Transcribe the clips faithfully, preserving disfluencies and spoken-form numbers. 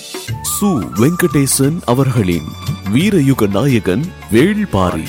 சு வெங்கடேசன் அவர்களின் வீரயுக நாயகன் வேள்பாரி.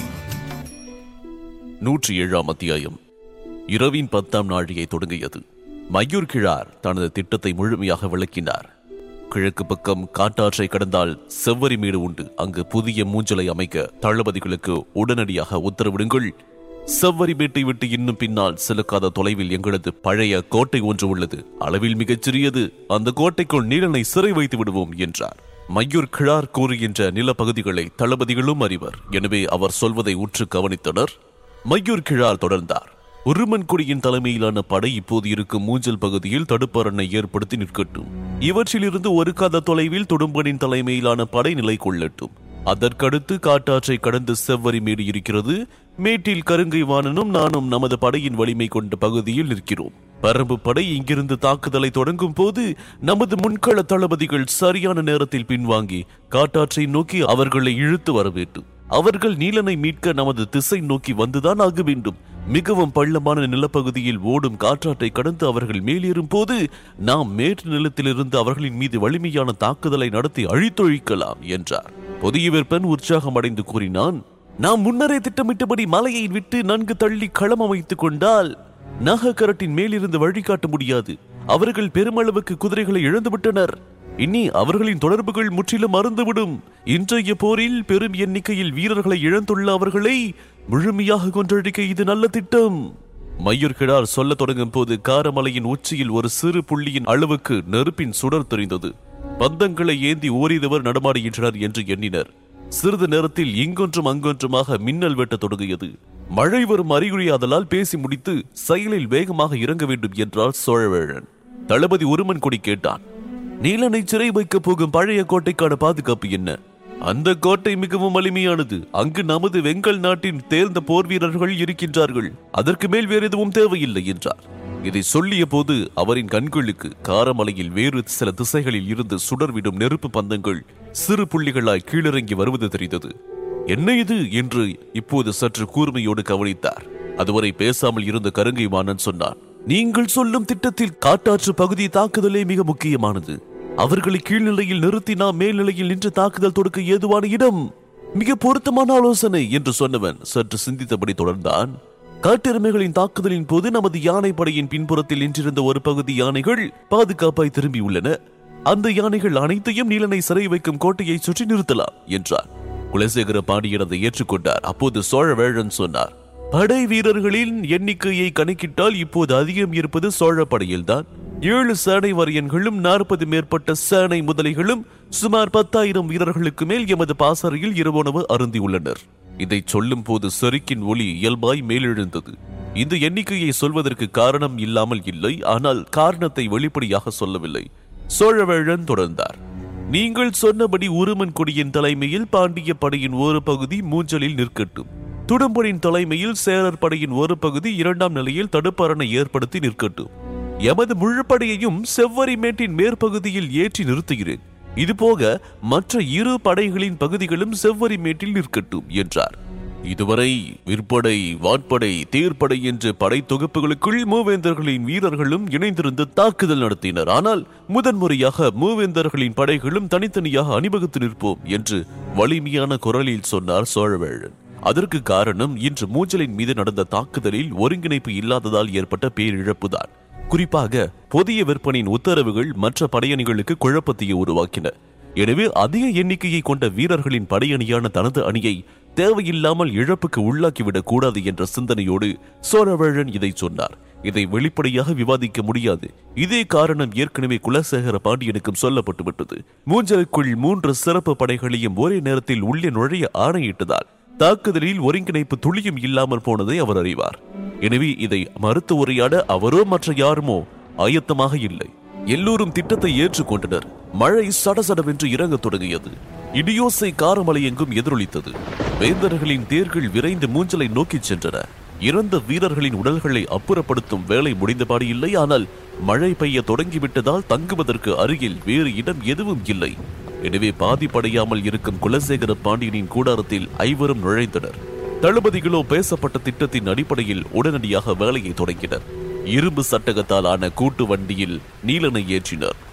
நூற்றி ஏழாம் அத்தியாயம். இரவின் பத்தாம் நாழிகை தொடங்கியது. மயூர் கிழார் தனது திட்டத்தை முழுமையாக விளக்கினார். கிழக்கு பக்கம் காட்டாற்றை கடந்தால் செவ்வரி மீடு உண்டு. அங்கு புதிய மூஞ்சலை அமைக்க தளபதிகளுக்கு உடனடியாக உத்தரவிடுங்கள். செவ்வரி மேட்டை விட்டு இன்னும் பின்னால் செலுக்காத தொலைவில் எங்களது பழைய கோட்டை ஒன்று உள்ளது. அளவில் மிகச் சிறியது. அந்த கோட்டைக்குள் நீலனை சிறை வைத்து விடுவோம் என்றார். மயூர் கிழார் கூறுகின்ற நிலப்பகுதிகளை தளபதிகளும் அறிவர். எனவே அவர் சொல்வதை உற்று கவனித்தனர். மயூர் கிழார் தொடர்ந்தார். உருமன்குடியின் தலைமையிலான படை இப்போது இருக்கும் மூஞ்சல் பகுதியில் தடுப்பரணை ஏற்படுத்தி நிற்கட்டும். இவற்றிலிருந்து ஒரு காத தொலைவில் துடும்பனின் தலைமையிலான படை நிலை கொள்ளட்டும். அதற்கடுத்து காட்டாற்றை கடந்து செவ்வரி மேடு இருக்கிறது. மேட்டில் கருங்கை வாணனும் நானும் நமது படையின் வலிமை கொண்ட பகுதியில் நிற்கிறோம். பரம்பு படை இங்கிருந்து தாக்குதலை தொடங்கும் போது நமது முன்கள தளபதிகள் சரியான நேரத்தில் பின்வாங்கி காட்டாற்றை நோக்கி அவர்களை இழுத்து வர வேண்டும். அவர்கள் நீலனை மீட்க நமது திசை நோக்கி வந்துதான் ஆக வேண்டும். மிகவும் பள்ளமான நிலப்பகுதியில் ஓடும் காற்றாற்றை கடந்து அவர்கள் மேலேறும் போது நாம் மேற்கு நிலத்திலிருந்து அவர்களின் மீது வலிமையான தாக்குதலை நடத்தி அழித்தொழிக்கலாம் என்றார். புதிய விற்பன் உற்சாகம் அடைந்து கூறினான், நாம் முன்னரே திட்டமிட்டபடி மலையை விட்டு நன்கு தள்ளி களம் அமைத்துக் கொண்டால் நாகக்கரட்டின் மேலிருந்து வழிகாட்ட முடியாது. அவர்கள் பெருமளவுக்கு குதிரைகளை இழந்துவிட்டனர். இனி அவர்களின் தொடர்புகள் முற்றிலும் மறந்துவிடும். இன்றைய போரில் பெரும் எண்ணிக்கையில் வீரர்களை இழந்துள்ள அவர்களை முழுமையாக கொன்றழிக்க இது நல்ல திட்டம். மயூர் கிழார் சொல்ல தொடங்கும் போது காரமலையின் உச்சியில் ஒரு சிறு புள்ளியின் அளவுக்கு நெருப்பின் சுடர் தெரிந்தது. பந்தங்களை ஏந்தி ஓரிதவர் நடமாடுகின்றனர் என்று எண்ணினர். சிறிது நேரத்தில் இங்கொன்றும் அங்கொன்றுமாக மின்னல் வெட்ட தொடங்கியது. மழை வரும் அறிகுறியாதலால் பேசி முடித்து செயலில் வேகமாக இறங்க வேண்டும் என்றார் சோழவேழன். தளபதி உருமன்குடி கேட்டான், நீலனை சிறை வைக்கப் போகும் பழைய கோட்டைக்கான பாதுகாப்பு என்ன? அந்த கோட்டை மிகவும் வலிமையானது. அங்கு நமது வெங்கல் நாட்டின் தேர்ந்த போர் வீரர்கள் இருக்கின்றார்கள். அதற்கு மேல் வேறு எதுவும் தேவையில்லை என்றார். இதை சொல்லிய போது அவரின் கண்களுக்கு காரமலையில் வேறு சில திசைகளில் இருந்து சுடர்விடும் நெருப்பு பந்தங்கள் சிறு புள்ளிகளாய் கீழிறங்கி வருவது தெரிந்தது. என்ன இது என்று இப்போது சற்று கூர்மையோடு கவனித்தார். அதுவரை பேசாமல் இருந்த கருங்கை வாணன் சொன்னான், நீங்கள் சொல்லும் திட்டத்தில் காட்டாற்று பகுதி தாக்குதலே மிக முக்கியமானது. அவர்களை கீழ்நிலையில் நிறுத்தி நாம் மேல்நிலையில் நின்று தாக்குதல் தொடுக்க ஏதுவான இடம் மிக பொருத்தமான ஆலோசனை என்று சொன்னவன் சற்று சிந்தித்தபடி தொடர்ந்தான். காட்டெருமைகளின் தாக்குதலின் போது நமது யானை படையின் பின்புறத்தில் நின்றிருந்த ஒரு பகுதி யானைகள் பாதுகாப்பாய் திரும்பியுள்ளன. அந்த யானைகள் அனைத்தையும் நீலனை சிறை வைக்கும் கோட்டையை சுற்றி நிறுத்தலாம் என்றார். குலசேகர பாண்டியன் அதை ஏற்றுக்கொண்டார். அப்போது சோழவேழன் சொன்னார், படை வீரர்களின் எண்ணிக்கையை கணக்கிட்டால் இப்போது அதிகம் இருப்பது சோழ படையில்தான். ஏழு சேனை வரியன்களும் நாற்பது மேற்பட்ட சேனை முதலைகளும் சுமார் பத்தாயிரம் வீரர்களுக்கு மேல் எமது பாசறையில் இரவுணவு அருந்தியுள்ளனர். இதை சொல்லும் போது செருக்கின் ஒளி இயல்பாய் மேலெழுந்தது. இந்த எண்ணிக்கையை சொல்வதற்கு காரணம் இல்லாமல் இல்லை, ஆனால் காரணத்தை வெளிப்படையாக சொல்லவில்லை. சோழவேழன் தொடர்ந்தார், நீங்கள் சொன்னபடி உருமன்குடியின் தலைமையில் பாண்டிய படையின் ஒரு பகுதி மூஞ்சலில் நிற்கட்டும். துடும்பனின் தலைமையில் சேரர் படையின் ஒரு பகுதி இரண்டாம் நிலையில் தடுப்பரணை ஏற்படுத்தி நிற்கட்டும். எமது முழுப்படையையும் செவ்வரி மேட்டின் மேற்பகுதியில் ஏற்றி நிறுத்துகிறேன். இதுபோக மற்ற இரு படைகளின் பகுதிகளும் செவ்வரி மேட்டில் நிற்கட்டும் என்றார். இதுவரை விற்படை, வாட்படை, தேர்ப்படை என்ற படை தொகுப்புகளுக்குள் மூவேந்தர்களின் வீரர்களும் இணைந்திருந்து தாக்குதல் நடத்தினர். ஆனால் முதன்முறையாக மூவேந்தர்களின் படைகளும் தனித்தனியாக அணிவகுத்து நிற்போம் என்று வலிமையான குரலில் சொன்னார் சோழவேழன். அதற்கு காரணம் இன்று மூஞ்சலின் மீது நடந்த தாக்குதலில் ஒருங்கிணைப்பு இல்லாததால் ஏற்பட்ட பேரிழப்புதான். குறிப்பாக புதிய விற்பனின் உத்தரவுகள் மற்ற படையணிகளுக்கு குழப்பத்தையே உருவாக்கின. எனவே அதிக எண்ணிக்கையை கொண்ட வீரர்களின் படையணியான தனது அணியை தேவையில்லாமல் இழப்புக்கு உள்ளாக்கிவிடக் கூடாது என்ற சிந்தனையோடு சோழவேழன் இதை சொன்னார். இதை வெளிப்படையாக விவாதிக்க முடியாது. இதே காரணம் ஏற்கனவே குலசேகர பாண்டியனுக்கும் சொல்லப்பட்டுவிட்டது. மூஞ்சலுக்குள் மூன்று சிறப்பு படைகளையும் ஒரே நேரத்தில் உள்ளே நுழைய ஆணையிட்டதால் தாக்குதலில் ஒருங்கிணைப்பு துளியும் இல்லாமல் போனதை அவர் அறிவார். எனவே இதை மறுத்து உரையாட அவரோ மற்ற யாருமோ ஆயத்தமாக இல்லை. எல்லோரும் திட்டத்தை ஏற்றுக்கொண்டனர். மழை சடசடவென்று இறங்கத் தொடங்கியது. இடியோசை காரமலை எங்கும் எதிரொலித்தது. வேந்தர்களின் தேர்கள் விரைந்து மூஞ்சலை நோக்கி சென்றன. இறந்த வீரர்களின் உடல்களை அப்புறப்படுத்தும் வேலை முடிந்தபாடு இல்லை. ஆனால் மழை பெய்ய தொடங்கிவிட்டதால் தங்குவதற்கு அருகில் வேறு இடம் எதுவும் இல்லை. எனவே பாதிப்படையாமல் இருக்கும் குலசேகர பாண்டியனின் கூடாரத்தில் ஐவரும் நுழைந்தனர். தளபதிகளோ பேசப்பட்ட திட்டத்தின் அடிப்படையில் உடனடியாக வேலையை தொடங்கினர். இரும்பு சட்டகத்தால் ஆன கூட்டு வண்டியில் நீலனை ஏற்றினர்.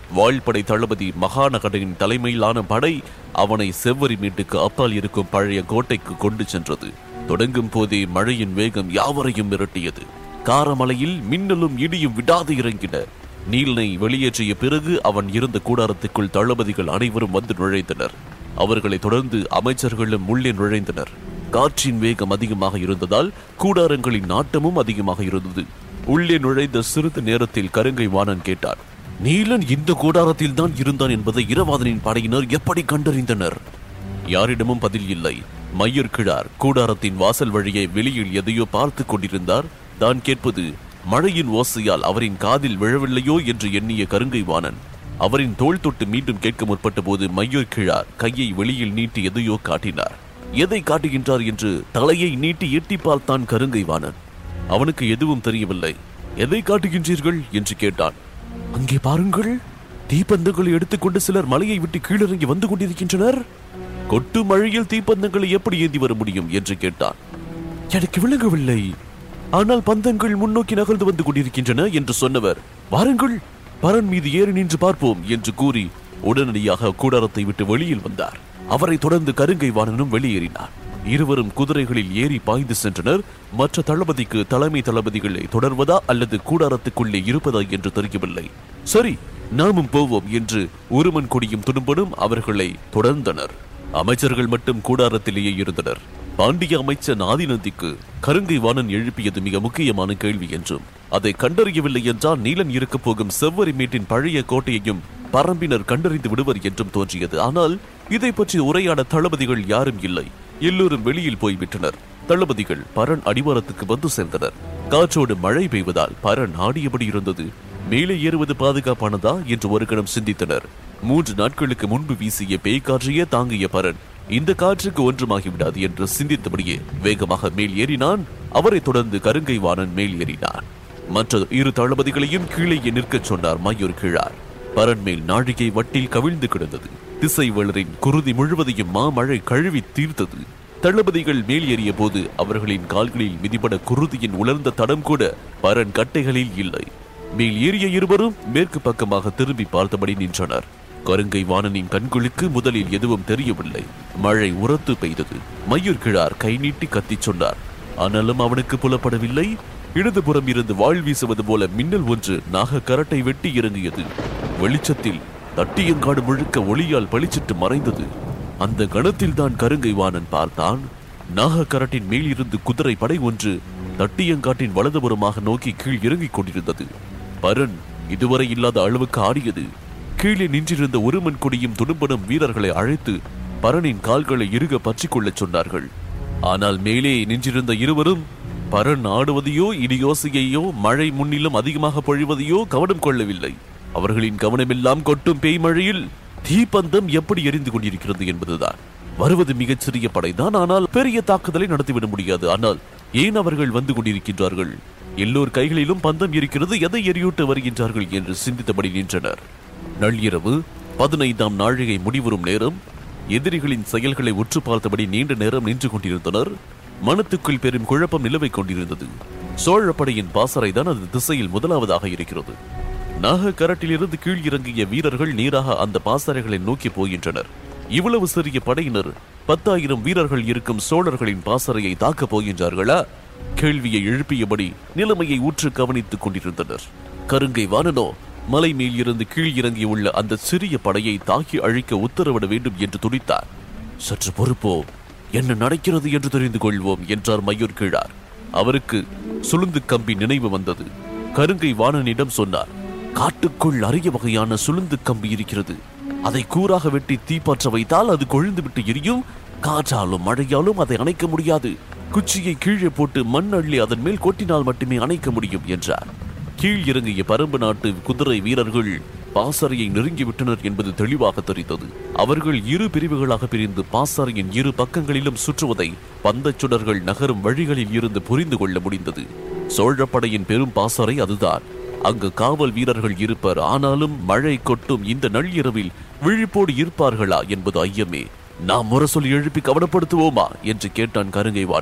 வாழ்படை தளபதி மகாநகரின் தலைமையிலான படை அவனை செவ்வரி மீட்டுக்கு அப்பால் இருக்கும் பழைய கோட்டைக்கு கொண்டு சென்றது. தொடங்கும் போதே மழையின் வேகம் யாவரையும் மிரட்டியது. காரமலையில் மின்னலும் இடியும் விடாது இறங்கின. நீலனை வெளியேற்றிய பிறகு அவன் இருந்த கூடாரத்துக்குள் தளபதிகள் அனைவரும் வந்து நுழைந்தனர். அவர்களை தொடர்ந்து அமைச்சர்களும் உள்ளே நுழைந்தனர். காற்றின் வேகம் அதிகமாக இருந்ததால் கூடாரங்களின் நாட்டமும் அதிகமாக இருந்தது. உள்ளே நுழைந்த சிறிது நேரத்தில் கருங்கை வாணன் கேட்டான், நீலன் இந்த கூடாரத்தில் தான் இருந்தான் என்பதை இரவாதனின் படையினர் எப்படி கண்டறிந்தனர்? யாரிடமும் பதில் இல்லை. மையூர்கிழார் கூடாரத்தின் வாசல் வழியே வெளியில் எதையோ பார்த்து கொண்டிருந்தார். தான் கேட்பது மழையின் ஓசையால் அவரின் காதில் விழவில்லையோ என்று எண்ணிய கருங்கை வாணன் அவரின் தோள் தொட்டு மீண்டும் கேட்க முற்பட்ட போது மையூர்கிழார் கையை வெளியில் நீட்டி எதையோ காட்டினார். எதை காட்டுகின்றார் என்று தலையை நீட்டி எட்டி பார்த்தான் கருங்கை வாணன். அவனுக்கு எதுவும் தெரியவில்லை. எதை காட்டுகின்றீர்கள் என்று கேட்டான். அங்கே பாருங்கள், தீப்பந்தங்களை எடுத்துக்கொண்டு சிலர் மலையை விட்டு கீழிறங்கி வந்து கொண்டிருக்கின்றனர். கொட்டு மழையில் தீப்பந்தங்களை எப்படி ஏந்தி வர முடியும் என்று கேட்டான். எனக்கு விளங்கவில்லை. ஆனால் பந்தங்கள் முன்னோக்கி நகர்ந்து வந்து கொண்டிருக்கின்றன என்று சொன்னவர், வாருங்கள் பரன் மீது ஏறி நின்று பார்ப்போம் என்று கூறி உடனடியாக கூடாரத்தை விட்டு வெளியில் வந்தார். அவரை தொடர்ந்து கருங்கை வாணனும் வெளியேறினார். இருவரும் குதிரைகளில் ஏறி பாய்ந்து சென்றனர். மற்ற தளபதிக்கு தலைமை தளபதிகளை தொடர்வதா அல்லது கூடாரத்துக்குள்ளே இருப்பதா என்று தெரியவில்லை. சரி, நாமும் போவோம் என்று உருமன் கொடியும் துடும்பனும் அவர்களை தொடர்ந்தனர். அமைச்சர்கள் மட்டும் கூடாரத்திலேயே இருந்தனர். பாண்டிய அமைச்சர் ஆதிநந்திக்கு கருங்கை வாணன் எழுப்பியது மிக முக்கியமான கேள்வி என்றும், அதை கண்டறியவில்லை என்றால் நீலன் இருக்க போகும் செவ்வரி மீட்டின் பழைய கோட்டையையும் பரம்பினர் கண்டறிந்து விடுவர் என்றும் தோன்றியது. ஆனால் இதை பற்றி உரையாட தளபதிகள் யாரும் இல்லை. எல்லோரும் வெளியில் போய்விட்டனர். தளபதிகள் பரன் அடிவாரத்துக்கு வந்து சேர்ந்தனர். காற்றோடு மழை பெய்வதால் பரன் ஆடியபடி இருந்தது. மேலே ஏறுவது பாதுகாப்பானதா என்று ஒரு கணம் சிந்தித்தனர். மூன்று நாட்களுக்கு முன்பு வீசிய பேய்காற்றையே தாங்கிய பரன் இந்த காற்றுக்கு ஒன்றுமாகிவிடாது என்று சிந்தித்தபடியே வேகமாக மேல் ஏறினான். அவரை தொடர்ந்து கருங்கை வாணன் மேல் ஏறினான். மற்ற இரு தளபதிகளையும் கீழே நிற்கச் சொன்னார் மையூர்கிழார். பரன் மேல் நாழிகை வட்டில் கவிழ்ந்து கிடந்தது. திசைவேளரின் குருதி முழுவதையும் மாமழை கழுவி தீர்த்தது. தளபதிகள் மேல் ஏறிய போது அவர்களின் கால்களில் மிதிபட குருதியின் உலர்ந்த தடம் கூட பரன் கட்டைகளில் இல்லை. மேல் ஏறிய இருவரும் மேற்கு பக்கமாக திரும்பி பார்த்தபடி நின்றனர். கருங்கை வாணனின் கண்களுக்கு முதலில் எதுவும் தெரியவில்லை. மழை உரத்து பெய்தது. மையூர்கிழார் கை நீட்டி கத்தி சொன்னார். ஆனாலும் அவனுக்கு புலப்படவில்லை. இடதுபுறம் இருந்து வாழ் வீசுவது போல மின்னல் ஒன்று நாக கரட்டை வெட்டி இறங்கியது. வெளிச்சத்தில் தட்டியங்காடு முழுக்க ஒளியால் பளிச்சிட்டு மறைந்தது. அந்த கணத்தில் தான் கருங்கை வாணன் பார்த்தான். நாக கரட்டின் மேல் இருந்து குதிரை படை ஒன்று தட்டியங்காட்டின் வலதுபுறமாக நோக்கி கீழ் இறங்கிக் கொண்டிருந்தது. பரன் இதுவரை இல்லாத அளவுக்கு ஆடியது. கீழே நின்றிருந்த ஒருமன் கொடியும் துடும்பனும் வீரர்களை அழைத்து பரனின் கால்களை இறுக பற்றிக் கொள்ளச் சொன்னார்கள். ஆனால் மேலே நின்றிருந்த இருவரும் பரன் ஆடுவதையோ இடியோசையையோ மழை முன்னிலும் அதிகமாக பொழிவதையோ கவனம் கொள்ளவில்லை. அவர்களின் கவனமெல்லாம் கொட்டும் பேய் மழையில் தீப்பந்தம் எப்படி எரிந்து கொண்டிருக்கிறது என்பதுதான். வருவது மிகச் சிறிய படைதான், ஆனால் பெரிய தாக்குதலை நடத்திவிட முடியாது. ஆனால் ஏன் அவர்கள் வந்து கொண்டிருக்கின்றார்கள்? எல்லோர் கைகளிலும் பந்தம் இருக்கிறது, எதை எரியூட்ட வருகின்றார்கள் என்று சிந்தித்தபடி நின்றனர். நள்ளிரவு பதினைந்தாம் நாழிகை முடிவரும் நேரம். எதிரிகளின் செயல்களை உற்று பார்த்தபடி நீண்ட நேரம் நின்று கொண்டிருந்தனர். மனத்துக்குள் பெரும் குழப்பம் நிலவை கொண்டிருந்தது. சோழ படையின் பாசறை தான் அது திசையில் முதலாவதாக இருக்கிறது. நாக கரட்டிலிருந்து கீழ் இறங்கிய வீரர்கள் நீராக அந்த பாசறைகளை நோக்கி போகின்றனர். இவ்வளவு சிறிய படையினர் பத்தாயிரம் வீரர்கள் இருக்கும் சோழர்களின் பாசறையை தாக்கப் போகின்றார்களா? கேள்வியை எழுப்பியபடி நிலைமையை ஊற்று கவனித்துக் கொண்டிருந்தனர். கருங்கை வாணனோ மலை மேல் இருந்து கீழ் இறங்கியுள்ள அந்த சிறிய படையை தாக்கி அழிக்க உத்தரவிட வேண்டும் என்று துடித்தார். சற்று பொறுப்போ, என்ன நடக்கிறது என்று தெரிந்து கொள்வோம் என்றார் மையூர்கிழார். அவருக்கு சுளுந்து கம்பி நினைவு வந்தது. கருங்கை வாணனிடம் சொன்னார், காட்டுக்குள் அரிய வகையான சுளுந்து கம்பி இருக்கிறது. அதை கூறாக வெட்டி தீப்பற்ற வைத்தால் அது கொழுந்து விட்டு எரியும். காற்றாலும் மழையாலும் அதை அணைக்க முடியாது. குச்சியை கீழே போட்டு மண் அள்ளி அதன் மேல் கொட்டினால் மட்டுமே அணைக்க முடியும் என்றார். கீழ் இறங்கிய பரம்பு நாட்டு குதிரை வீரர்கள் பாசறையை நெருங்கிவிட்டனர் என்பது தெளிவாக தெரிந்தது. அவர்கள் இரு பிரிவுகளாக பிரிந்து பாசறையின் இரு பக்கங்களிலும் சுற்றுவதை பந்தச் சுடர்கள் நகரும் வழிகளில் இருந்து புரிந்து கொள்ள முடிந்தது. சோழப்படையின் பெரும் பாசறை அதுதான். அங்கு காவல் வீரர்கள் இருப்பர். ஆனாலும் மழை கொட்டும் இந்த நள்ளிரவில் விழிப்போடு இருப்பார்களா என்பது ஐயமே. நாம் முரசொலி எழுப்பி கவனப்படுத்துவோமா என்று கேட்டான் கருங்கை வாணன்.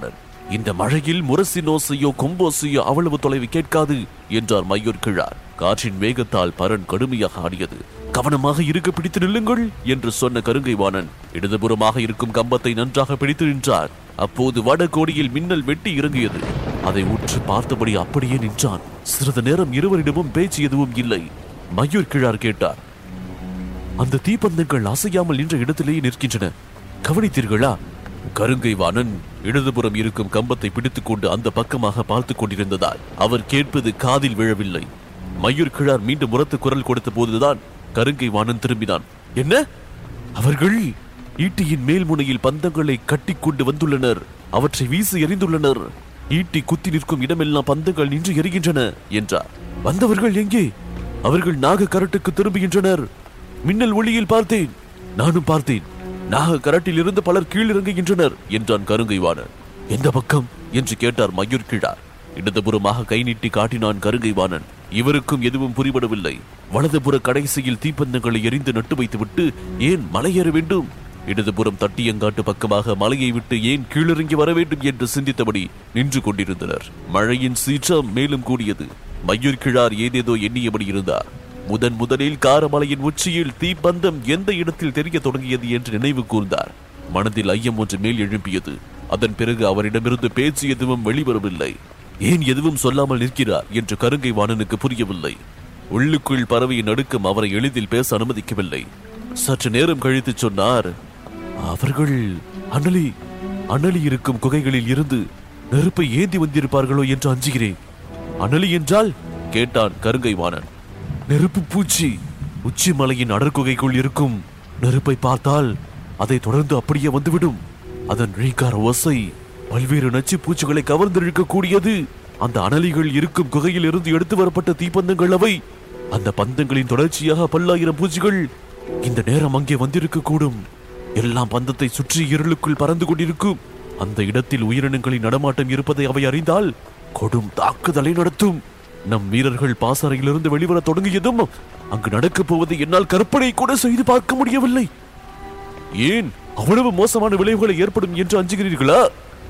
இந்த மழையில் முரசின் ஓசையோ கொம்போசையோ அவ்வளவு தொலைவு கேட்காது என்றார் மையூர் கிழார். காற்றின் வேகத்தால் பரண் கடுமையாக ஆடியது. கவனமாக இருக்க பிடித்து நில்லுங்கள் என்று சொன்ன கருங்கை வாணன் இடதுபுறமாக இருக்கும் கம்பத்தை நன்றாக பிடித்து நின்றார். அப்போது வடகோடியில் மின்னல் வெட்டி இறங்கியது. அதை உற்று பார்த்தபடி அப்படியே நின்றான். சிறிது நேரம் இருவரிடமும் பேச்சு எதுவும் இல்லை. மையூர் கிழார் கேட்டார், அந்த தீப்பந்தங்கள் அசையாமல் நின்ற இடத்திலேயே நிற்கின்றன, கவனித்தீர்களா? கருங்கை வாணன் இடதுபுறம் இருக்கும் கம்பத்தை பிடித்துக் கொண்டு அந்த பக்கமாக பார்த்து கொண்டிருந்ததால் அவர் கேட்பது காதில் விழவில்லை. மையூர் கிழார் மீண்டும் உரத்து குரல் கொடுத்த போதுதான் கருங்கை வாணன் திரும்பினான். என்ன? அவர்கள் ஈட்டியின் மேல் முனையில் பந்தங்களை கட்டி கொண்டு வந்துள்ளனர், அவற்றை வீசி எறிந்துள்ளனர். ஈட்டி குத்தி நிற்கும் இடமெல்லாம் பந்தங்கள் நின்று எரிகின்றன என்றார். வந்தவர்கள் எங்கே? அவர்கள் நாக கரட்டுக்கு திரும்புகின்றனர். மின்னல் ஒளியில் பார்த்தேன், நானும் பார்த்தேன். நாக கரட்டில் இருந்து பலர் கீழிறங்குகின்றனர் என்றான் கருங்கை வாணன். எந்த பக்கம் என்று கேட்டார் மையூர் கிழார். இடதுபுறமாக கை நீட்டி காட்டினான் கருங்கை வாணன். இவருக்கும் எதுவும் புரிபடவில்லை. வலதுபுற கடைசியில் தீப்பந்தங்களை எரிந்து நட்டு வைத்துவிட்டு ஏன் மலையேற வேண்டும்? இடதுபுறம் தட்டியங்காட்டு பக்கமாக மலையை விட்டு ஏன் கீழிறங்கி வர வேண்டும் என்று சிந்தித்தபடி நின்று கொண்டிருந்தனர். மழையின் சீற்றம் மேலும் கூடியது. மையூர் கிழார் ஏதேதோ எண்ணியபடி இருந்தார். முதன் முதலில் காரமலையின் உச்சியில் தீப்பந்தம் எந்த இடத்தில் தெரிய தொடங்கியது என்று நினைவு கூர்ந்தார். மனதில் ஐயம் ஒன்று மேல் எழும்பியது. அதன் பிறகு அவரிடமிருந்து பேச்சு எதுவும் வெளிவரவில்லை. ஏன் எதுவும் சொல்லாமல் நிற்கிறார் என்று கருங்கை வாணனுக்கு புரியவில்லை. உள்ளுக்குள் பறவைய நடுக்கம் அவரை எளிதில் பேச அனுமதிக்கவில்லை. சற்று நேரம் கழித்து சொன்னார், அவர்கள் அனலி அனலி இருக்கும் குகைகளில் இருந்து நெருப்பை ஏந்தி வந்திருப்பார்களோ என்று அஞ்சுகிறேன். அனலி என்றால் கேட்டான் கருங்கை வாணன். நெருப்பு பூச்சி உச்சி மலையின் அடர்குகைக்குள் இருக்கும். நெருப்பை பார்த்தால் அதை தொடர்ந்து அப்படியே வந்துவிடும். அதன் ரீகார ஓசை பல்வேறு நச்சு பூச்சிகளை கவர்ந்திருக்கக்கூடியது. அந்த அனலிகள் இருக்கும் குகையில் இருந்து எடுத்து வரப்பட்ட தீப்பந்தங்கள் அவை. அந்த பந்தங்களின் தொடர்ச்சியாக பல்லாயிரம் பூச்சிகள் இந்த நேரம் அங்கே வந்திருக்க கூடும். எல்லாம் பந்தத்தை சுற்றி இருளுக்குள் பறந்து கொண்டிருக்கும். அந்த இடத்தில் உயிரினங்களின் நடமாட்டம் இருப்பதை அவை அறிந்தால் கொடும் தாக்குதலை நடத்தும். நம் வீரர்கள் பாசறையிலிருந்து வெளிவர தொடங்கியதும் அங்கு நடக்கப் போவது என்னால் கற்பனை கூட செய்து பார்க்க முடியவில்லை. ஏன் அவ்வளவு மோசமான விளைவுகளை ஏற்படும் என்று அஞ்சுகிறீர்களா?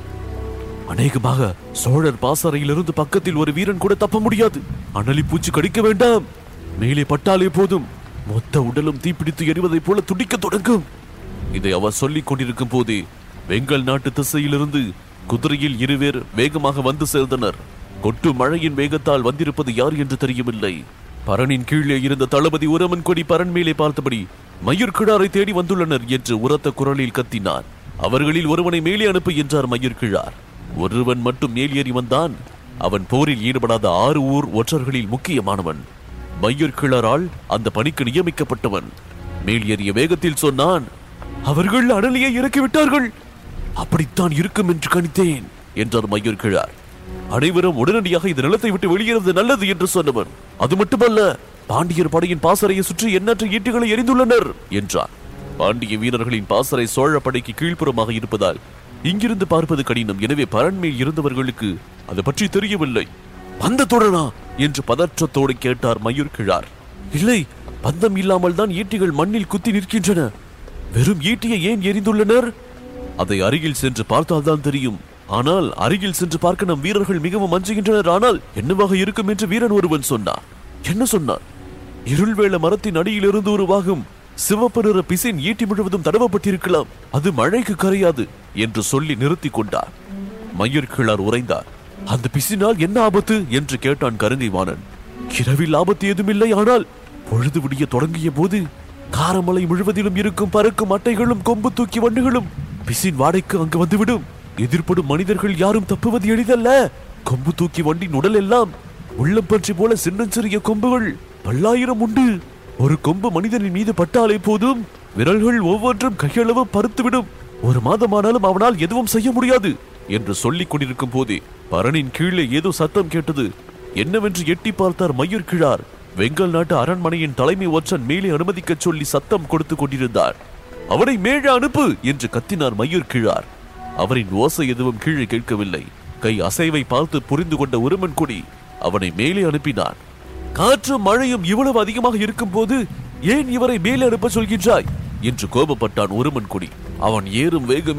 அநேகமாக சோழர் பாசறையிலிருந்து பக்கத்தில் ஒரு வீரன் கூட தப்ப முடியாது. அனலி பூச்சி கடிக்க வேண்டாம், மேலே பட்டாலே போதும் மொத்த உடலும் தீப்பிடித்து எரிவதை போல துடிக்க தொடங்கும். இதை அவர் சொல்லிக் கொண்டிருக்கும் போதே வெங்கல் நாட்டு திசையிலிருந்து குதிரையில் இருவேர் வேகமாக வந்து சேர்ந்தனர். கொட்டு மழையின் வேகத்தால் வந்திருப்பது யார் என்று தெரியவில்லை. பரணின் கீழே இருந்த தளபதி உரமன் கொடி பரண் மேலே பார்த்தபடி மையூர் கிழாரை தேடி வந்துள்ளனர் என்று உரத்த குரலில் கத்தினார். அவர்களில் ஒருவனை மேலே அனுப்பு என்றார் மையூர் கிழார். ஒருவன் மட்டும் மேல் ஏறி வந்தான். அவன் போரில் ஈடுபடாத ஆறு ஊர் ஒற்றர்களில் முக்கியமானவன். மையூர் கிழாரால் அந்த பணிக்கு நியமிக்கப்பட்டவன். மேல் ஏறிய வேகத்தில் சொன்னான், அவர்கள் அனலியை இறக்கிவிட்டார்கள். அப்படித்தான் இருக்கும் என்று கணித்தேன் என்றார் மையூர் கிழார். அனைவரும் உடனடியாக இந்த நிலத்தை விட்டு வெளியேறது நல்லது என்று சொன்னவன். அது மட்டுமல்ல, பாண்டியர் படையின் பாசறையை சுற்றி எண்ணற்ற ஈட்டிகளை எரிந்துள்ளனர் என்றார். பாண்டிய வீரர்களின் பாசறை சோழ படைக்கு கீழ்ப்புறமாக இருப்பதால் இங்கிருந்து பார்ப்பது கடினம். எனவே பரண்மேல் இருந்தவர்களுக்கு அது பற்றி தெரியவில்லை. பந்தத்துடனா என்று பதற்றத்தோடு கேட்டார் மையூர் கிழார். இல்லை, பந்தம் இல்லாமல் தான் ஈட்டிகள் மண்ணில் குத்தி நிற்கின்றன. வெறும் ஈட்டியை ஏன் எரிந்துள்ளனர்? அதை அருகில் சென்று பார்த்தால்தான் தெரியும். ஆனால் அருகில் சென்று பார்க்க நம் வீரர்கள் மிகவும் அஞ்சுகின்றனர். ஆனால் என்னவாக இருக்கும் என்று வீரன் ஒருவன் சொன்னார். என்ன சொன்னார்? இருள்வேள மரத்தின் அடியிலிருந்து உருவாகும் சிவப்பு நிற பிசின் ஈட்டி முழுவதும் தடவப்பட்டிருக்கலாம், அது மழைக்கு கரையாது என்று சொல்லி நிறுத்தி கொண்டார். மையூர் கிழார் உரைந்தார். அந்த பிசினால் என்ன ஆபத்து என்று கேட்டான் கருங்கை வாணன். இரவில் ஆபத்து ஏதுமில்லை, ஆனால் பொழுது விடிய தொடங்கிய போது காரமலை முழுவதிலும் இருக்கும் பறக்கும் அட்டைகளும் கொம்பு தூக்கி வண்டுகளும் பிசின் வாடைக்கு அங்கு வந்துவிடும். எதிர்ப்படும் மனிதர்கள் யாரும் தப்புவது எளிதல்ல. கொம்பு தூக்கி வண்டின் உடல் எல்லாம் உள்ளம் பற்றி போல சின்னஞ்சிறிய கொம்புகள் பல்லாயிரம் உண்டு. ஒரு கொம்பு மனிதனின் மீது பட்டாலே போதும் விரல்கள் ஒவ்வொன்றும் கையளவு பருத்துவிடும். ஒரு மாதமானாலும் அவனால் எதுவும் செய்ய முடியாது என்று சொல்லிக் கொண்டிருக்கும் போதே பரணின் கீழே ஏதோ சத்தம் கேட்டது. என்னவென்று எட்டி பார்த்தார் மையூர் கிழார். வெங்கல் நாட்டு அரண்மனையின் தலைமை ஒற்றன் மேலே அனுமதிக்க சொல்லி சத்தம் கொடுத்து கொண்டிருந்தார். அவனை மேலே அனுப்பு என்று கத்தினார் மையூர் கிழார். அவரின் ஓசை எதுவும் கீழே கேட்கவில்லை. கை அசைவை பார்த்து புரிந்து கொண்ட உருமன் கொடி அவனை மேலே அனுப்பினான். காற்றும் மழையும் இவ்வளவு அதிகமாக இருக்கும் போது ஏன் இவரை மேலே அனுப்ப சொல்கின்றாய் என்று கோபப்பட்டான் உருமன் கொடி. அவன் ஏறும் வேகமே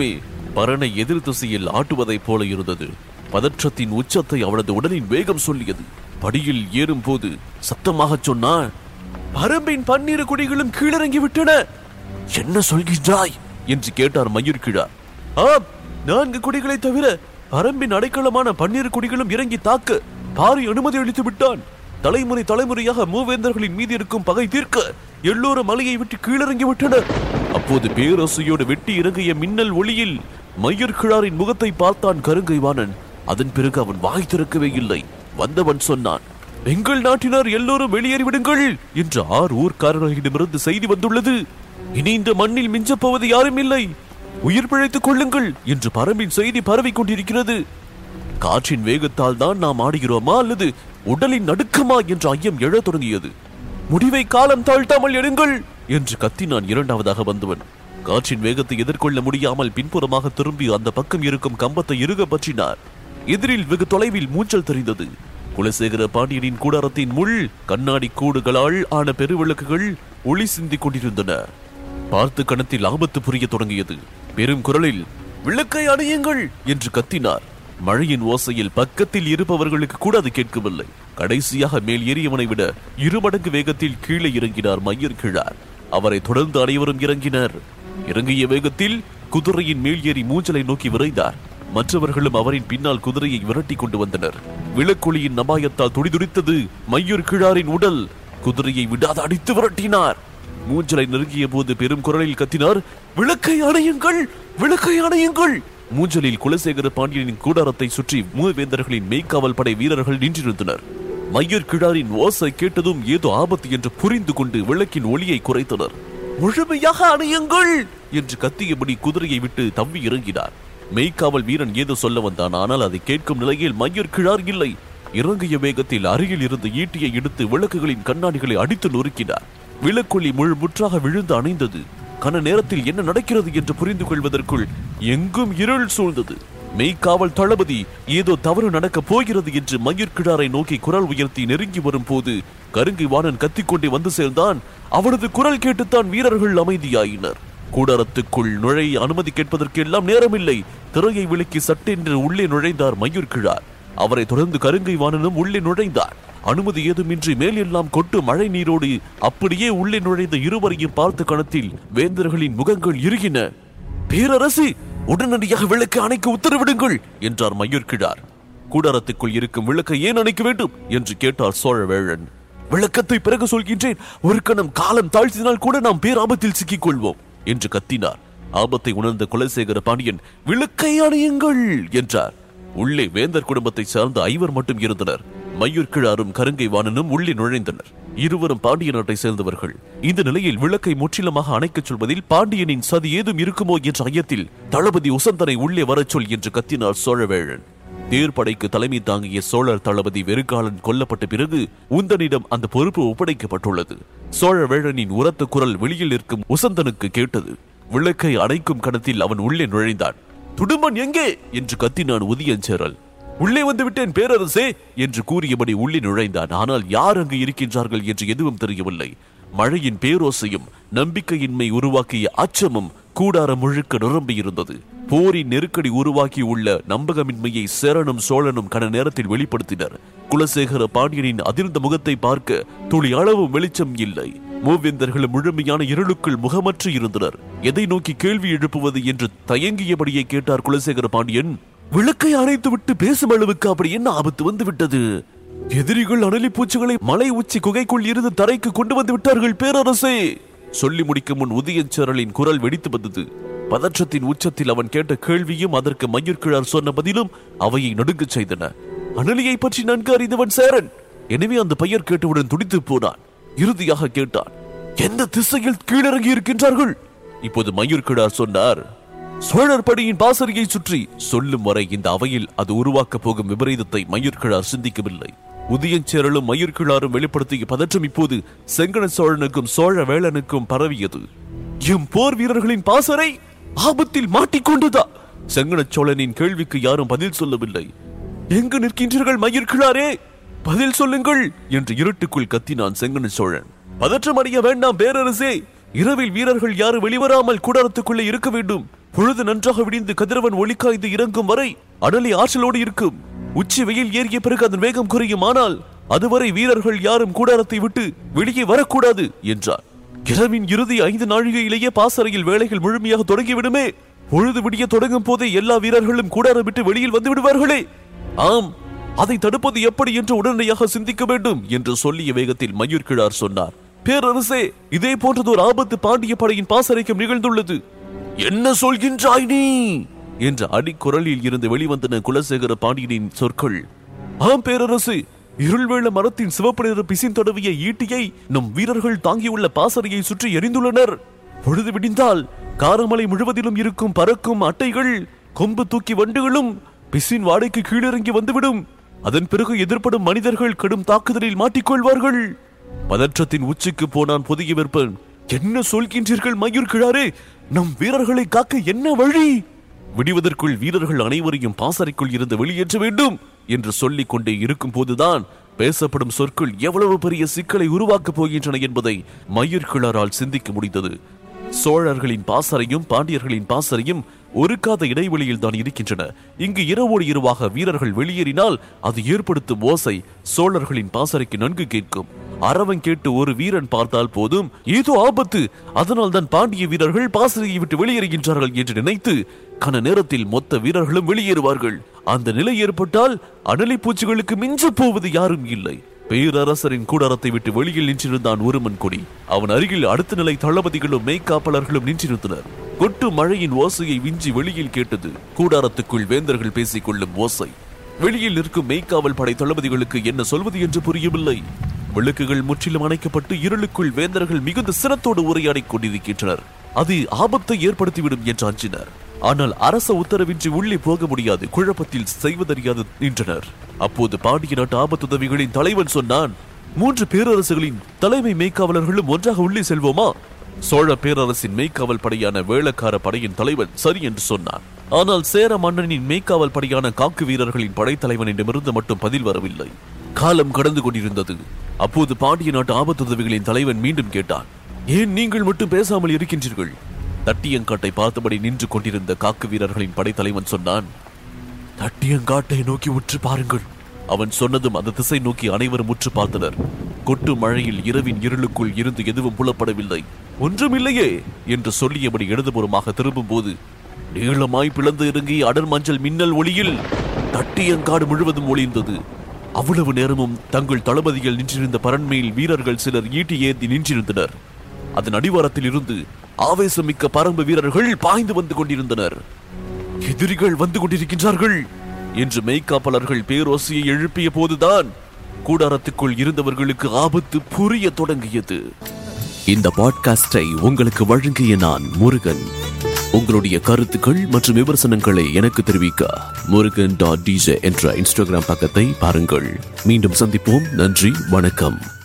பரணை எதிர் திசையில் ஆட்டுவதைப் போல இருந்தது. பதற்றத்தின் உச்சத்தை அவனது உடலின் வேகம் சொல்லியது. படியில் ஏறும் போது சத்தமாக சொன்னான், பரம்பின் பன்னிரு குடிகளும் கீழிறங்கி விட்டன. என்ன சொல்கின்றாய் என்று கேட்டார் மயூர்கிழார். ஆம், நான்கு குடிகளை தவிர பரம்பின் அடைக்கலமான பன்னிரு குடிகளும் இறங்கி தாக்க பாரி அனுமதி அளித்து விட்டான். தலைமுறை தலைமுறையாக மூவேந்தர்களின் மீது இருக்கும் பகை தீர்க்க எல்லோரும் மலையை விட்டு கீழிறங்கி விட்டனர். அப்போது பேரரசையோடு வெட்டி இறங்கிய மின்னல் ஒளியில் மயூர்கிழாரின் முகத்தை பார்த்தான் கருங்கைவாணன். அதன் பிறகு அவன் வாய் திறக்கவே இல்லை. வந்தவன் சொன்னான், எங்கள் நாட்டினர் எல்லோரும் வெளியேறிவிடுங்கள் என்று ஆறு ஊர்க்காரர்களிடமிருந்து செய்தி வந்துள்ளது. இனி இந்த மண்ணில் மிஞ்சப் போவது யாரும் இல்லை, உயிர் பிழைத்துக் கொள்ளுங்கள் என்று பரம்பின் செய்தி பரவிக் கொண்டிருக்கிறது. காற்றின் வேகத்தால் தான் நாம் ஆடுகிறோமா அல்லது உடலின் நடுக்கமா என்ற ஐயம் எழத் தொடங்கியது. முடிவை காலம் தாழ்த்தாமல் எடுங்கள் என்று கத்தினான் இரண்டாவதாக வந்தவன். காற்றின் வேகத்தை எதிர்கொள்ள முடியாமல் பின்புறமாக திரும்பி அந்த பக்கம் இருக்கும் கம்பத்தை இறுக பற்றினார். எதிரில் வெகு தொலைவில் மூச்சல் தெரிந்தது. குலசேகர பாண்டியனின் கூடாரத்தின் முள் கண்ணாடி கூடுகளால் ஆன பெருவிளக்குகள் ஒளி சிந்திக் கொண்டிருந்தன. பார்த்து கணத்தில் ஆபத்து புரிய தொடங்கியது. பெரும் குரலில் விளக்கை அணையுங்கள் என்று கத்தினார். மழையின் ஓசையில் பக்கத்தில் இருப்பவர்களுக்கு கூட அது கேட்கவில்லை. கடைசியாக மேல் ஏறியவனை விட இருமடங்கு வேகத்தில் கீழே இறங்கினார் மயூர்கிழார். அவரை தொடர்ந்து அனைவரும் இறங்கினர். இறங்கிய வேகத்தில் குதிரையின் மேல் ஏறி மூஞ்சலை நோக்கி விரைந்தார். மற்றவர்களும் அவரின் பின்னால் குதிரையை விரட்டி கொண்டு வந்தனர். விளக்கொளியின் நபாயத்தால் துடிதுடித்தது மயூர்கிழாரின் உடல். குதிரையை விடாத அடித்து விரட்டினார். மூஞ்சலை நெருங்கிய போது பெரும் குரலில் கத்தினார், விளக்கை அணையுங்கள், விளக்கை அணையுங்கள். மூஞ்சலில் குலசேகர பாண்டியனின் கூடாரத்தை சுற்றி மூவேந்தர்களின் மெய்க்காவல் படை வீரர்கள் நின்றிருந்தனர். மயூர்கிழாரின் ஓசை கேட்டதும் ஏதோ ஆபத்து என்று புரிந்து கொண்டு விளக்கின் ஒளியை குறைத்தனர். முழுமையாக அணையுங்கள் என்று கத்தியபடி குதிரையை விட்டு தவ்வி இறங்கினார். மெய்க்காவல் வீரன் ஏதோ சொல்ல வந்தான். ஆனால் அதை கேட்கும் நிலையில் மயூர்கிழார் இல்லை. இறங்கிய வேகத்தில் அருகில் இருந்து ஈட்டியை எடுத்து விளக்குகளின் கண்ணாடிகளை அடித்து நொறுக்கினார். விளக்கொளி முழு முற்றாக விழுந்து அணைந்தது. கன நேரத்தில் என்ன நடக்கிறது என்று புரிந்து கொள்வதற்குள் எங்கும் இருள் சூழ்ந்தது. மெய்க்காவல் தளபதி ஏதோ தவறு நடக்கப் போகிறது என்று மயூர்கிழாரை நோக்கி குரல் உயர்த்தி நெருங்கி வரும் போது கருங்கைவாணன் கத்திக்கொண்டே வந்து சேர்ந்தான். அவனது குரல் கேட்டுத்தான் வீரர்கள் அமைதியாயினர். கூடாரத்துக்குள் நுழைய அனுமதி கேட்பதற்கு எல்லாம் நேரமில்லை. திரையை விலக்கி சட்டென்று உள்ளே நுழைந்தார் மயூர்கிழார். அவரை தொடர்ந்து கருங்கைவாணனும் உள்ளே நுழைந்தார். அனுமதி ஏதுமின்றி மேல் எல்லாம் கொட்டு மழை நீரோடு அப்படியே உள்ளே நுழைந்த இருவரையும் பார்த்த கணத்தில் வேந்தர்களின் முகங்கள் இறுகின. பேரரசு, உடனடியாக விளக்கை அணைக்க உத்தரவிடுங்கள் என்றார் மயூர்கிழார். கூடாரத்துக்குள் இருக்கும் விளக்கை ஏன் அணைக்க வேண்டும் என்று கேட்டார் சோழவேழன். விளக்கத்தை பிறகு சொல்கின்றேன், ஒரு கணம் காலம் தாழ்த்தினால் கூட நாம் பேராபத்தில் சிக்கிக் கொள்வோம் என்று கத்தினார். ஆபத்தை உணர்ந்த குலசேகர பாண்டியன் விளக்கை அணையுங்கள் என்றார். உள்ளே வேந்தர் குடும்பத்தை சார்ந்த ஐவர் மட்டும் இருந்தனர். மயூர்கிழாரும் கருங்கைவாணனும் உள்ளே நுழைந்தனர். இருவரும் பாண்டிய நாட்டை சேர்ந்தவர்கள். இந்த நிலையில் விளக்கை முற்றிலுமாக அணைக்கச் சொல்வதில் பாண்டியனின் சதி ஏதும் இருக்குமோ என்ற ஐயத்தில் தளபதி உசந்தனை உள்ளே வரச் சொல் என்று கத்தினார் சோழவேழன். தேர்ப்படைக்கு தலைமை தாங்கிய சோழர் தளபதி வெறுகாலன் கொல்லப்பட்ட பிறகு உந்தனிடம் அந்த பொறுப்பு ஒப்படைக்கப்பட்டுள்ளது. சோழவேழனின் உரத்த குரல் வெளியில் இருக்கும் உசந்தனுக்கு கேட்டது. விளக்கை அணைக்கும் கணத்தில் அவன் உள்ளே நுழைந்தான். துடுமன் எங்கே என்று கத்தினான் உதியஞ்சேரல். உள்ளே வந்து விட்டேன் பேரரசே என்று கூறியபடி உள்ளே நுழைந்தான். ஆனால் யார் அங்கு இருக்கின்றார்கள் என்று எதுவும் தெரியவில்லை. மழையின் பேரோசையும் நம்பிக்கையின்மை உருவாக்கிய அச்சமும் கூடாரம் முழுக்க நிரம்பி இருந்தது. போரின் நெருக்கடி உருவாக்கி உள்ள நம்பகமின்மையை சேரனும் சோழனும் கன நேரத்தில் வெளிப்படுத்தினர். குலசேகர பாண்டியனின் அதிர்ந்த முகத்தை பார்க்க துளி அளவு வெளிச்சம் இல்லை. மூவேந்தர்களும் முழுமையான இருளுக்குள் முகமற்று இருந்தனர். எதை நோக்கி கேள்வி எழுப்புவது என்று தயங்கியபடியே கேட்டார் குலசேகர பாண்டியன். விளக்கை அணைத்து விட்டு பேசும் அளவுக்கு அப்படி என்ன ஆபத்து வந்து விட்டது? எதிரிகள் அனலி பூச்சிகளை மலை உச்சி குகைக்குள் இருந்து தரைக்கு கொண்டு வந்து விட்டார்கள் பேரரசே. சொல்லி முடிக்கும் முன் உதயஞ்சேரலின் குரல் வெடித்து வந்தது. பதற்றத்தின் உச்சத்தில் அவன் கேட்ட கேள்வியும் அதற்கு மயூர்கிழார் சொன்ன பதிலும் அவையை நடுங்கச் செய்தன. அனலியை பற்றி நன்கு அறிந்தவன் சேரன். எனவே அந்த பெயர் கேட்டவுடன் துடித்து போனான். இறுதியாக கேட்டான், எந்த திசையில் கீழிறங்கி இருக்கின்றார்கள்? இப்போது மயூர்கிழார் சொன்னார், சோழர் படையின் பாசறையை சுற்றி. சொல்லும் வரை இந்த அவையில் அது உருவாக்க போகும் விபரீதத்தை மயூர்கிழார் சிந்திக்கவில்லை. உதயஞ்சேரலும் மயூர்கிழாரும் வெளிப்படுத்திய பதற்றம் இப்போது செங்கன சோழனுக்கும் சோழ வேளனுக்கும் பரவியது. எம் போர் வீரர்களின் பாசறை ஆபத்தில் மாட்டிக்கொண்டதா? செங்கன சோழனின் கேள்விக்கு யாரும் பதில் சொல்லவில்லை. எங்கு நிற்கின்றீர்கள் மயூர்கிழாரே, பதில் சொல்லுங்கள் என்று இருட்டுக்குள் கத்தினான் செங்கன சோழன். பதற்றம் அடைய வேண்டாம் பேரரசே, இரவில் வீரர்கள் யாரும் வெளிவராமல் கூடாரத்துக்குள்ளே இருக்க வேண்டும். பொழுது நன்றாக விடிந்து கதிரவன் ஒளிக்காய்ந்து இறங்கும் வரை அனலி ஆற்றலோடு இருக்கும். உச்சி வெயில் ஏறிய பிறகு அதன் வேகம் குறையும். ஆனால் அதுவரை வீரர்கள் யாரும் கூடாரத்தை விட்டு வெளியே வரக்கூடாது என்றார். இரவின் இறுதி ஐந்து நாழிகையிலேயே பாசறையில் வேலைகள் முழுமையாக தொடங்கிவிடுமே. பொழுது விடிய தொடங்கும் போதே எல்லா வீரர்களும் கூடாரம் விட்டு வெளியில் வந்து விடுவார்களே. ஆம், அதை தடுப்பது எப்படி என்று உடனடியாக சிந்திக்க வேண்டும் என்று சொல்லிய வேகத்தில் மயூர்கிழார் சொன்னார். பேரரசே, இதே போன்றது ஒரு ஆபத்து பாண்டிய படையின் பாசறைக்கும் நிகழ்ந்துள்ளது. என்ன சொல்கின்றாய் நீ என்ற அடிக்குரலில் இருந்து வெளிவந்தன குலசேகர பாண்டியனின் சொற்கள். ஆம் பேரரசு, இருள்வேள மரத்தின் சிவப்பு நிற பிசின் தடவிய ஈட்டியை நம் வீரர்கள் தாங்கியுள்ள பாசறையை சுற்றி எரிந்துள்ளனர். பொழுது விடிந்தால் காரமலை முழுவதிலும் இருக்கும் பறக்கும் அட்டைகள், கொம்பு தூக்கி வண்டுகளும் பிசின் வாடைக்கு கீழிறங்கி வந்துவிடும். அதன் பிறகு எதிர்ப்படும் மனிதர்கள் கடும் தாக்குதலில் மாட்டிக்கொள்வார்கள். பதற்றத்தின் உச்சிக்கு போனான் புதிய விற்பன். என்ன சொல்கின்றீர்கள் மயூர்கிழாரே? நம் வீரர்களை காக்க என்ன வழி? விடுவதற்குள் வீரர்கள் அனைவரையும் பாசறைக்குள் இருந்து வெளியேற்ற வேண்டும் என்று சொல்லிக் கொண்டே இருக்கும் போதுதான் பேசப்படும் சொற்கள் எவ்வளவு பெரிய சிக்கலை உருவாக்கப் போகின்றன என்பதை மயூர்கிழாரால் சிந்திக்க முடிந்தது. சோழர்களின் பாசறையும் பாண்டியர்களின் பாசறையும் ஒரு காத இடைவெளியில் தான் இருக்கின்றன. இங்கு இரவோடு இரவாக வீரர்கள் வெளியேறினால் அது ஏற்படுத்தும் ஓசை சோழர்களின் பாசறைக்கு நன்கு கேட்கும். அரவன் கேட்டு ஒரு வீரன் பார்த்தால் போதும், ஏதோ ஆபத்து, அதனால் தான் பாண்டிய வீரர்கள் பாசறையை விட்டு வெளியேறுகின்றார்கள் என்று நினைத்து கன நேரத்தில் மொத்த வீரர்களும் வெளியேறுவார்கள். அந்த நிலை ஏற்பட்டால் அனலி பூச்சிகளுக்கு மிஞ்ச போவது யாரும் இல்லை. பேரரசரின் கூடாரத்தை விட்டு வெளியில் நின்றிருந்தான் ஒருமன் கொடி. அவன் அருகில் அடுத்த நிலை தளபதிகளும் மெய்காப்பலர்களும் நின்றிருந்தனர். கொட்டு மழையின் ஓசையை விஞ்சி வெளியில் கேட்டது கூடாரத்துக்குள் வேந்தர்கள் பேசிக் கொள்ளும் ஓசை. வெளியில் இருக்கும் மெய்காவல் படை தளபதிகளுக்கு என்ன சொல்வது என்று புரியவில்லை. விளக்குகள் முற்றிலும் அணைக்கப்பட்டு இருளுக்குள் வேந்தர்கள் மிகுந்த சிரத்தோடு உரையாடிக் கொண்டிருக்கின்றனர். அது ஆபத்தை ஏற்படுத்திவிடும் என்று அஞ்சினர். ஆனால் அரச உத்தரவின்றி உள்ளே போக முடியாது. குழப்பத்தில் செய்வதறியாது நின்றனர். அப்போது பாண்டிய நாட்டு ஆபத்துதவிகளின் தலைவன் சொன்னான், மூன்று பேரரசுகளின் தலைமை மெய்காவலர்களும் ஒன்றாக உள்ளே செல்வோமா? சோழ பேரரசின் மெய்காவல் படையான வேளக்கார படையின் தலைவன் சரி என்று சொன்னான். ஆனால் சேர மன்னனின் மெய்காவல் படையான காக்கு வீரர்களின் படைத்தலைவனிடமிருந்து மட்டும் பதில் வரவில்லை. காலம் கடந்து கொண்டிருந்தது. அப்போது பாண்டிய நாட்டு ஆபத்துதவிகளின் தலைவன் மீண்டும் கேட்டான், ஏன் நீங்கள் மட்டும் பேசாமல் இருக்கின்றீர்கள்? தட்டியங்காட்டை பார்த்தபடி நின்று கொண்டிருந்த காக்கு வீரர்களின் படைத்தலைவன் சொன்னான், தட்டியங்காட்டை நோக்கி உற்று பாருங்கள். அவன் சொன்னதும் அந்த திசை நோக்கி அனைவரும் உற்று பார்த்தனர். கொட்டு மழையில் இரவின் இருளுக்குள் இருந்து எதுவும் புலப்படவில்லை. ஒன்றுமில்லையே என்று சொல்லியபடி இடதுபுறமாக திரும்பும் போது நீளமாய் பிளந்து இறங்கிய அடர் மஞ்சள் மின்னல் ஒளியில் தட்டியங்காடு முழுவதும் ஒளிர்ந்தது. அவ்வளவு நேரமும் தங்கள் தளபதிகள் நின்றிருந்த பரண்மையில் வீரர்கள் சிலர் ஈட்டி ஏந்தி நின்றிருந்தனர். அதன் அடிவாரத்தில் இருந்து ஆவேசமிக்க பரம்பு வீரர்கள் பாய்ந்து வந்து கொண்டிருந்தனர். எதிரிகள் வந்து கொண்டிருக்கின்றார்கள் என்று மெய்காப்பலர்கள் பேரோசையை எழுப்பிய போதுதான் கூடாரத்துக்குள் இருந்தவர்களுக்கு ஆபத்து புரிய தொடங்கியது. இந்த பாட்காஸ்டை உங்களுக்கு வழங்கிய நான் முருகன். உங்களுடைய கருத்துக்கள் மற்றும் விமர்சனங்களை எனக்கு தெரிவிக்க முருகன் டாட் டிஜே என்ற இன்ஸ்டாகிராம் பக்கத்தை பாருங்கள். மீண்டும் சந்திப்போம். நன்றி, வணக்கம்.